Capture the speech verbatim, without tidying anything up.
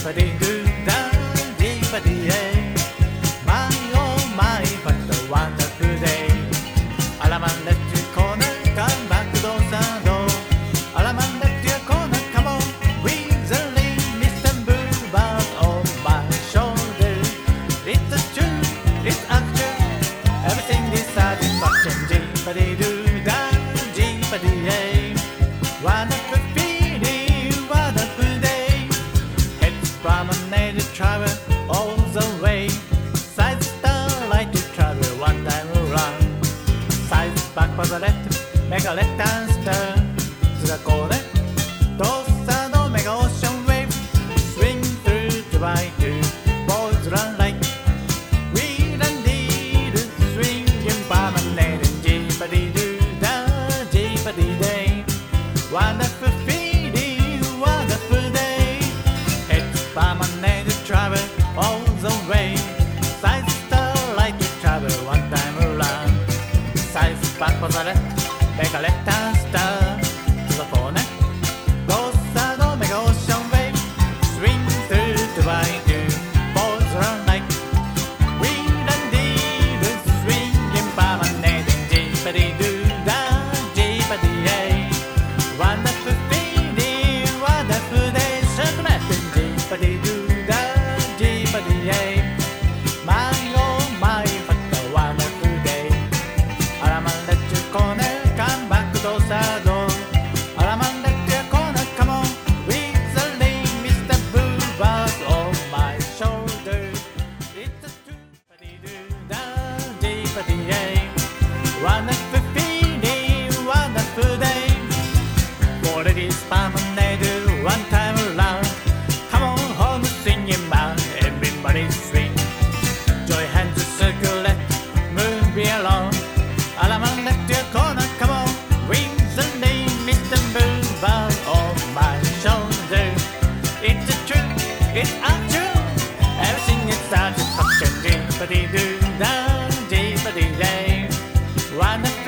Jeepity-doo da, jeepity-yay. My oh my, what a wonderful day. Alaman, let your corner, come back to those door. Alaman, let your corner, come on. Whistling, Mister Bluebird on my shoulder. It's a true, it's actual. Everything is satisfaction. Jeepity-doo da, jeepity-yay. Wonderful feeling, wonderful day. It's promenade travel all the way. Side starlight to travel one time around. Side back for the left, make a left hand turn. To the corner, tossのメガオーシャンウェーブ。Swing through the right to boys run like wheel and deal. Swinging promenade and jeepity-doo da, jeepity-day. Wonderful feeling, wonderful day. It's promenade travel all the way. Side starlight to travel one time around. Side back for the left, make a left hand turn. To the corner, goes the mega ocean wave. Swing through the right to boys run like wheel and deal. Swinging promenade and jeepity-doo da, jeepity-yay. Wonderful feeling, wonderful day. Circle and jeepity-doo da, jeepity-yay. My oh my, what a wonderful day. Alaman, let your corner, come back to those door. Alaman, let your corner, come on. Whistling, Mister Bluebird on my shoulder. It's a jeepity-doo da, jeepity-yay. Wonderful feeling, wonderful day. For it is promenade one time around. Come on home, singing man, everybody swing. Joy hands to circulate, move me along. Alaman, let your corner, come on. Wings the name, Mister Bluebird on my shoulder. It's a truth, it's actual. Everything is satisfaction. Jeepity-doo da, jeepity-yay. Wonderful